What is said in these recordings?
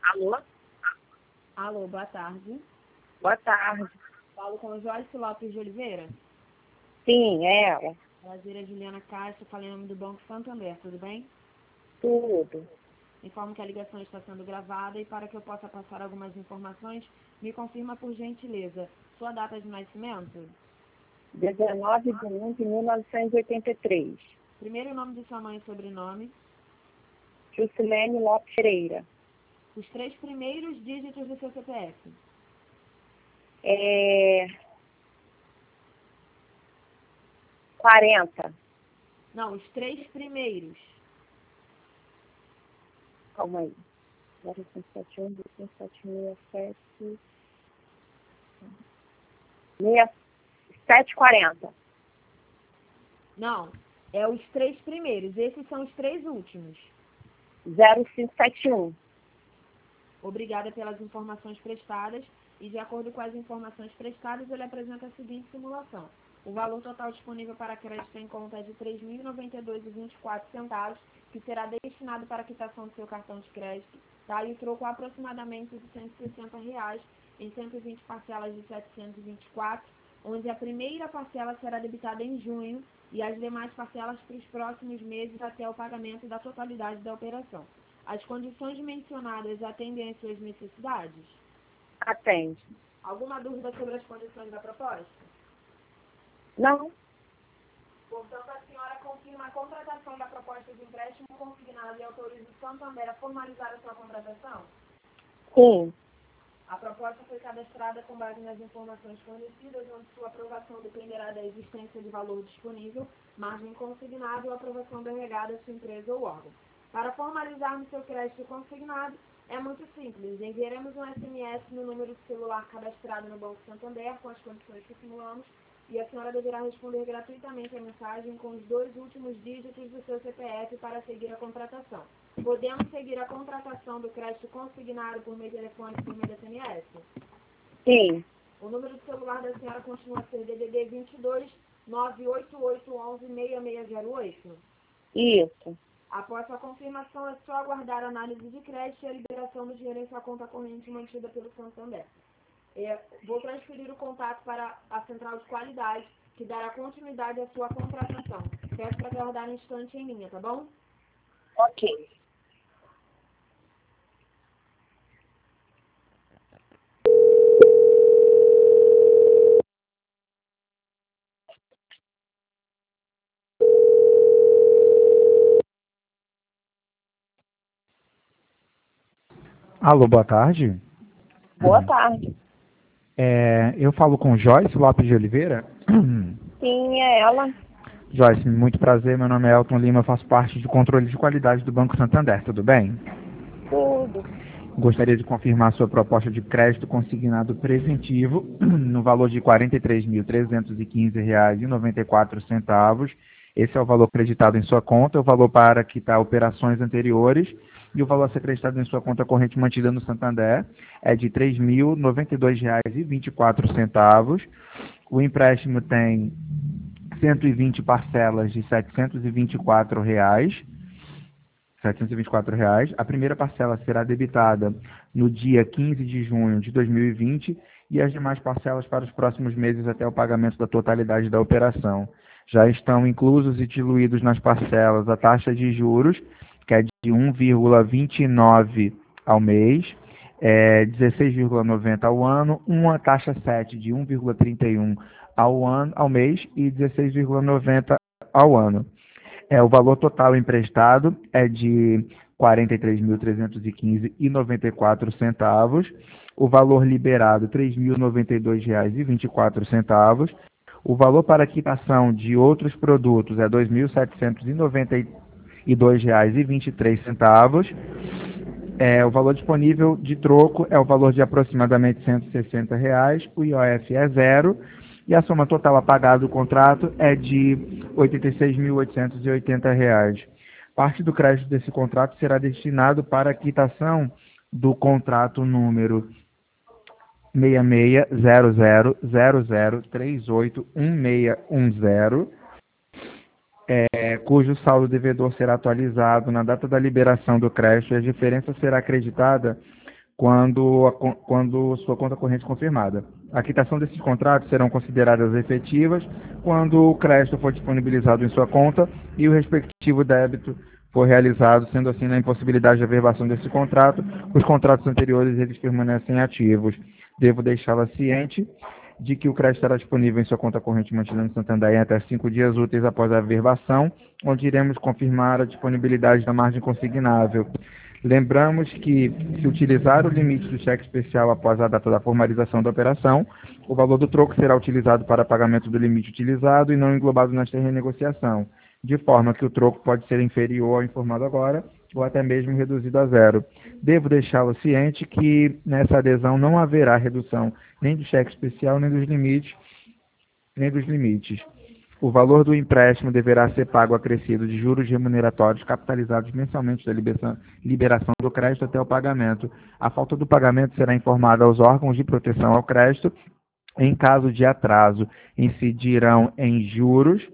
Alô? Alô, boa tarde. Boa tarde. Falo com Joyce Lopes de Oliveira. Sim, é ela. Prazer, é Juliana Castro, falei em nome do Banco Santander, tudo bem? Tudo. Informo que a ligação está sendo gravada e para que eu possa passar algumas informações, me confirma por gentileza sua data de nascimento, 19/1/1983. primeiro nome de sua mãe e sobrenome, Juscelene Lopes Pereira. os 3 primeiros dígitos do seu CPF, 40. não, os 3 primeiros, Calma aí. 0571, 2567, 740. não, é os 3 primeiros, esses são os 3 últimos. 0571. Obrigada pelas informações prestadas e, de acordo com as informações prestadas, ele apresenta a seguinte simulação. O valor total disponível para crédito em conta é de R$ 3.092,24, que será destinado para a quitação do seu cartão de crédito, tá? E o troco é aproximadamente de R$ 160 em 120 parcelas de 724, onde a primeira parcela será debitada em junho e as demais parcelas para os próximos meses até o pagamento da totalidade da operação. As condições mencionadas atendem às suas necessidades? Atende. Alguma dúvida sobre as condições da proposta? Não? Portanto, a senhora confirma a contratação da proposta de empréstimo consignado e autoriza o Santander a formalizar a sua contratação? Sim. A proposta foi cadastrada com base nas informações fornecidas, onde sua aprovação dependerá da existência de valor disponível, margem consignada ou aprovação delegada à sua empresa ou órgão. Para formalizarmos seu crédito consignado, é muito simples. Enviaremos um SMS no número de celular cadastrado no Banco Santander com as condições que simulamos e a senhora deverá responder gratuitamente a mensagem com os 2 últimos dígitos do seu CPF para seguir a contratação. Podemos seguir a contratação do crédito consignado por meio telefônico e por meio de SMS? Sim. O número de celular da senhora continua a ser DDD 22 98811 6608? Isso. Após a confirmação, é só aguardar a análise de crédito e a liberação do dinheiro em sua conta corrente mantida pelo Santander. Vou transferir o contato para a central de qualidade, que dará continuidade à sua contratação. Peço para aguardar um instante em linha, tá bom? Ok. Alô, boa tarde. Boa tarde. Eu falo com Joyce Lopes de Oliveira. Sim, é ela. Joyce, muito prazer. Meu nome é Elton Lima, eu faço parte do controle de qualidade do Banco Santander. Tudo bem? Tudo. Gostaria de confirmar sua proposta de crédito consignado preventivo no valor de R$ 43.315,94. Esse é o valor creditado em sua conta, o valor para quitar operações anteriores e o valor a ser creditado em sua conta corrente mantida no Santander é de R$ 3.092,24. O empréstimo tem 120 parcelas de R$ 724. A primeira parcela será debitada no dia 15 de junho de 2020 e as demais parcelas para os próximos meses até o pagamento da totalidade da operação. Já estão inclusos e diluídos nas parcelas a taxa de juros, que é de 1,29 ao mês, 16,90 ao ano, uma taxa 7 de 1,31 ao mês e 16,90 ao ano. O valor total emprestado é de R$ 43.315,94. O valor liberado, R$ 3.092,24. O valor para quitação de outros produtos é R$ 2.792,23. O valor disponível de troco é o valor de aproximadamente R$ 160. O IOF é zero. E a soma total a pagar do contrato é de R$ 86.880. Parte do crédito desse contrato será destinado para a quitação do contrato número 660000381610, cujo saldo devedor será atualizado na data da liberação do crédito e a diferença será acreditada quando sua conta corrente confirmada. A quitação desses contratos serão consideradas efetivas quando o crédito for disponibilizado em sua conta e o respectivo débito for realizado, sendo assim, na impossibilidade de averbação desse contrato, os contratos anteriores eles permanecem ativos. Devo deixá-la ciente de que o crédito estará disponível em sua conta corrente mantida no Santander em até 5 dias úteis após a averbação, onde iremos confirmar a disponibilidade da margem consignável. Lembramos que, se utilizar o limite do cheque especial após a data da formalização da operação, o valor do troco será utilizado para pagamento do limite utilizado e não englobado nesta renegociação, de forma que o troco pode ser inferior ao informado agora ou até mesmo reduzido a zero. Devo deixá-lo ciente que nessa adesão não haverá redução nem do cheque especial nem dos limites. O valor do empréstimo deverá ser pago acrescido de juros remuneratórios capitalizados mensalmente da liberação do crédito até o pagamento. A falta do pagamento será informada aos órgãos de proteção ao crédito. Em caso de atraso, incidirão juros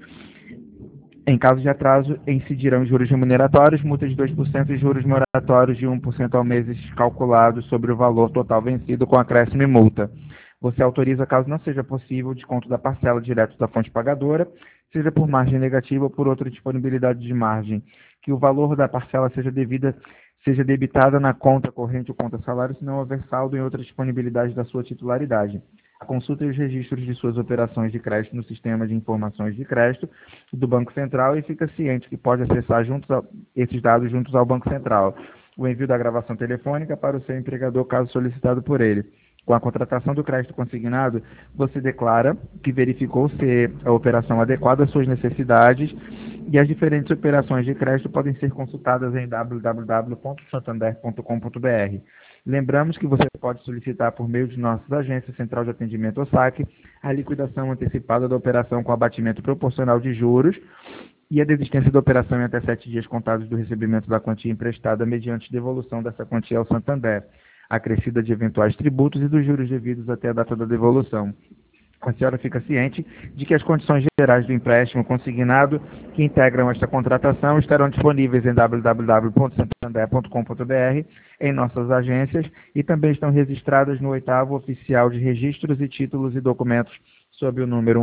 remuneratórios, multa de 2% e juros moratórios de 1% ao mês calculados sobre o valor total vencido com acréscimo e multa. Você autoriza, caso não seja possível, o desconto da parcela direto da fonte pagadora, seja por margem negativa ou por outra disponibilidade de margem, que o valor da parcela seja debitada na conta corrente ou conta salário, se não houver saldo em outra disponibilidade da sua titularidade. Consulte os registros de suas operações de crédito no Sistema de Informações de Crédito do Banco Central e fica ciente que pode acessar esses dados juntos ao Banco Central. O envio da gravação telefônica para o seu empregador, caso solicitado por ele. Com a contratação do crédito consignado, você declara que verificou ser a operação adequada às suas necessidades e as diferentes operações de crédito podem ser consultadas em www.santander.com.br. Lembramos que você pode solicitar por meio de nossas agências Central de Atendimento ou SAC a liquidação antecipada da operação com abatimento proporcional de juros e a desistência da operação em até 7 dias contados do recebimento da quantia emprestada mediante devolução dessa quantia ao Santander, acrescida de eventuais tributos e dos juros devidos até a data da devolução. A senhora fica ciente de que as condições gerais do empréstimo consignado que integram esta contratação estarão disponíveis em www.santander.com.br, em nossas agências, e também estão registradas no 8º Oficial de Registros e Títulos e Documentos, sob o número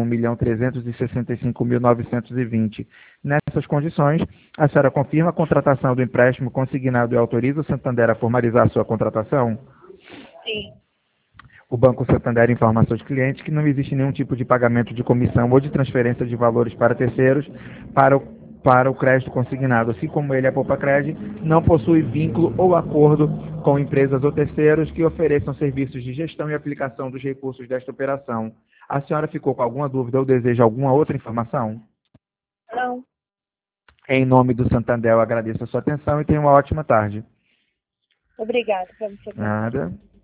1.365.920. Nessas condições, a senhora confirma a contratação do empréstimo consignado e autoriza o Santander a formalizar sua contratação? Sim. O Banco Santander informa aos seus clientes que não existe nenhum tipo de pagamento de comissão ou de transferência de valores para terceiros para o crédito consignado, assim como ele, a Poupa-Cred, não possui vínculo ou acordo com empresas ou terceiros que ofereçam serviços de gestão e aplicação dos recursos desta operação. A senhora ficou com alguma dúvida ou deseja alguma outra informação? Não. Em nome do Santander, eu agradeço a sua atenção e tenha uma ótima tarde. Obrigada para você. Nada.